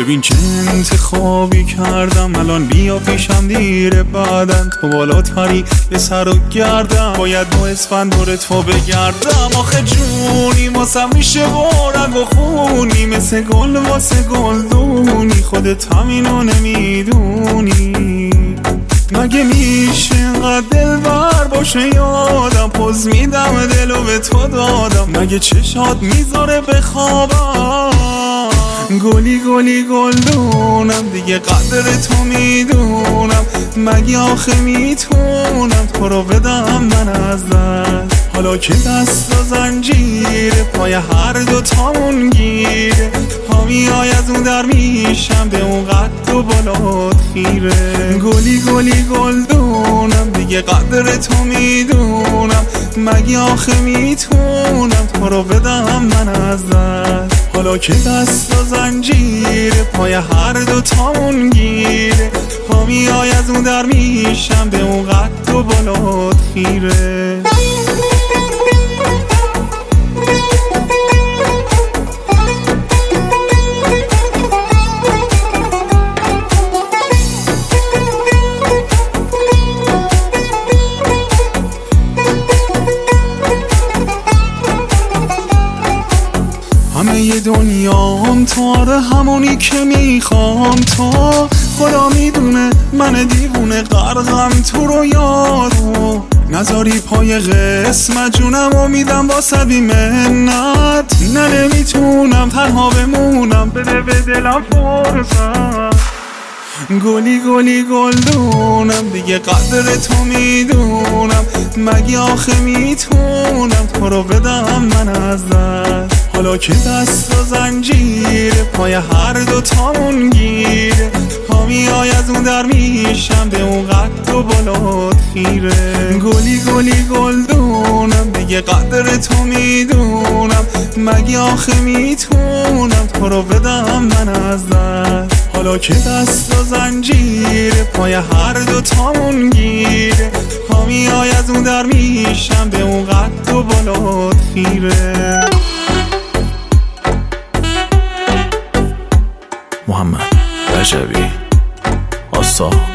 ببین چه انتخابی کردم، الان بیا پیشم دیره بعدن تو بالاتری یه سر و گردم، باید با اسفند دور تو بگردم. آخه جونی واسم میشه ورق و خونی، مثل گل واسه گلدونی، خودت همینو نمیدونی. مگه میشه اینقدر دلبر باشه یادم، پوز میدم دلو به تو دادم، مگه چشات میذاره بخوابم. گلی گلی گلدونم دیگه قدر تو میدونم، مگه آخه میتونم تو رو بدم من از دست. حالا که دست و زنجیره پای هر دو تامون گیره، پا میای از اون در میشم به اون قد و بالات خیره. گلی گلی گلدونم دیگه قدر تو میدونم، مگه آخه میتونم تو رو بدم من از دست. حالا که دست و زنجیره پای هر دو تامون گیره، پا میای از اون در میشم به اون قد و بالات خیره. همه ی دنیام تو، آره همونی که میخوام تو، خدا میدونه من دیوونه غرقم تو رو یارو. نذاری پای قسمت جونم و میدم واسه بی منت، نه نمیتونم تنها بمونم، بده به دلم فرصت. گلی گلی گلدونم دیگه قدر تو میدونم، مگه آخه میتونم تو رو بدم من از دست. حالا که دست و زنجیره پای هر دو تامون گیره، پا میای از اون در میشم به اون قد و بالات خیره. گلی گلی گلدونم دیگه قدر تو میدونم، مگه آخه میتونم تو رو بدم من از دست. حالا که دست و زنجیره پای هر دو تامون گیره، پا میای از اون در میشم به اون قد و بالات خیره. محمد رجبی، آسا